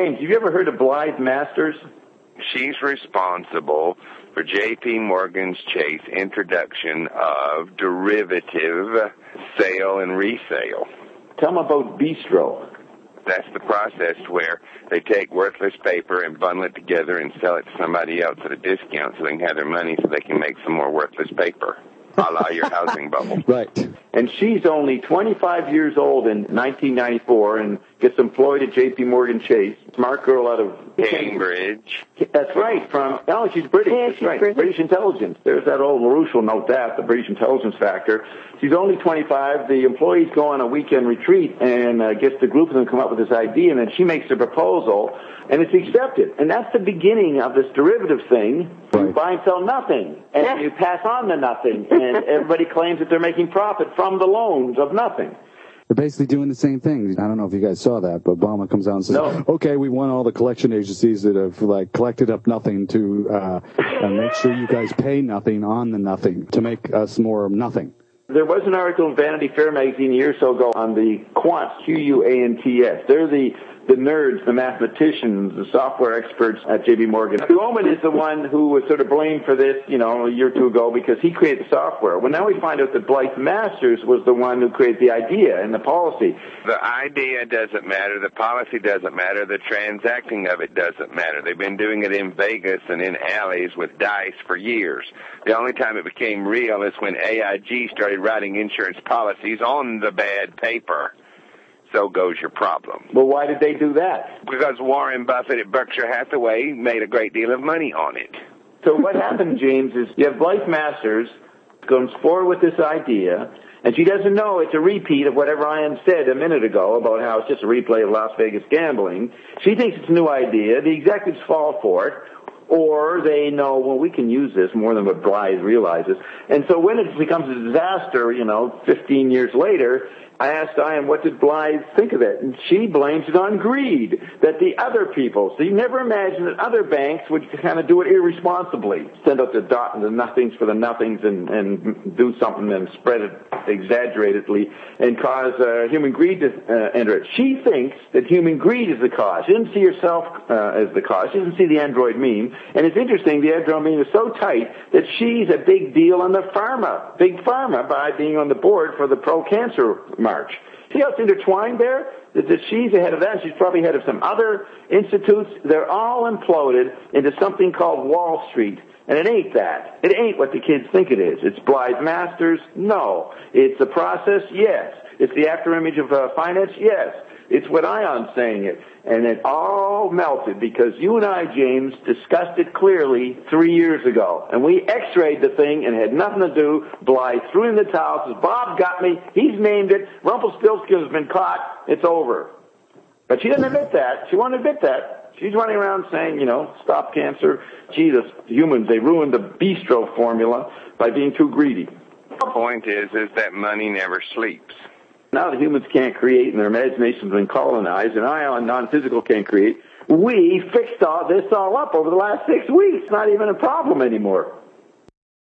James, have you ever heard of Blythe Masters? She's responsible for J.P. Morgan Chase introduction of derivative sale and resale. Tell them about Bistro. That's the process where they take worthless paper and bundle it together and sell it to somebody else at a discount so they can have their money so they can make some more worthless paper, a la your housing bubble. Right. And she's only 25 years old in 1994 and gets employed at J.P. Morgan Chase. Smart girl out of Cambridge. That's right. She's British. Yeah, That's right. British intelligence. There's that old LaRouche will note that, the British intelligence factor. She's only 25. The employees go on a weekend retreat and gets the group of them to come up with this idea, and then she makes a proposal, and it's accepted. And that's the beginning of this derivative thing. You buy and sell nothing, and you pass on the nothing, and everybody claims that they're making profit from the loans of nothing. They're basically doing the same thing. I don't know if you guys saw that, but Obama comes out and says, okay, we want all the collection agencies that have collected up nothing to make sure you guys pay nothing on the nothing to make us more nothing. There was an article in Vanity Fair magazine a year or so ago on the quants, Quants. They're the nerds, the mathematicians, the software experts at J.P. Morgan. Goldman is the one who was sort of blamed for this, a year or two ago because he created the software. Well, now we find out that Blythe Masters was the one who created the idea and the policy. The idea doesn't matter. The policy doesn't matter. The transacting of it doesn't matter. They've been doing it in Vegas and in alleys with dice for years. The only time it became real is when AIG started writing insurance policies on the bad paper. So goes your problem. Well, why did they do that? Because Warren Buffett at Berkshire Hathaway made a great deal of money on it. So what happened, James, is you have Blythe Masters goes forward with this idea, and she doesn't know it's a repeat of whatever Ian said a minute ago about how it's just a replay of Las Vegas gambling. She thinks it's a new idea. The executives fall for it. Or they know, well, we can use this more than what Blythe realizes. And so when it becomes a disaster, 15 years later, I asked Ian, what did Blythe think of it? And she blames it on greed, that the other people, so you never imagine that other banks would kind of do it irresponsibly, send out the dot and the nothings for the nothings and do something and spread it exaggeratedly and cause human greed to enter it. She thinks that human greed is the cause. She didn't see herself as the cause. She didn't see the Android meme. And it's interesting, the Android meme is so tight that she's a big deal on the big pharma, by being on the board for the pro-cancer march. See how it's intertwined there? That she's ahead of that. She's probably ahead of some other institutes. They're all imploded into something called Wall Street. And it ain't that. It ain't what the kids think it is. It's Blythe Masters? No. It's a process? Yes. It's the afterimage of finance? Yes. It's what Ion's saying it. And it all melted because you and I, James, discussed it clearly 3 years ago. And we x-rayed the thing and had nothing to do. Blythe threw in the towel, says, Bob got me. He's named it. Rumpelstiltskin has been caught. It's over. But she doesn't admit that. She won't admit that. She's running around saying, stop cancer. Gee, the humans, they ruined the Bistro formula by being too greedy. The point is that money never sleeps. Now the humans can't create and their imagination's been colonized and Ion, non-physical, can't create. We fixed all this up over the last 6 weeks. It's not even a problem anymore.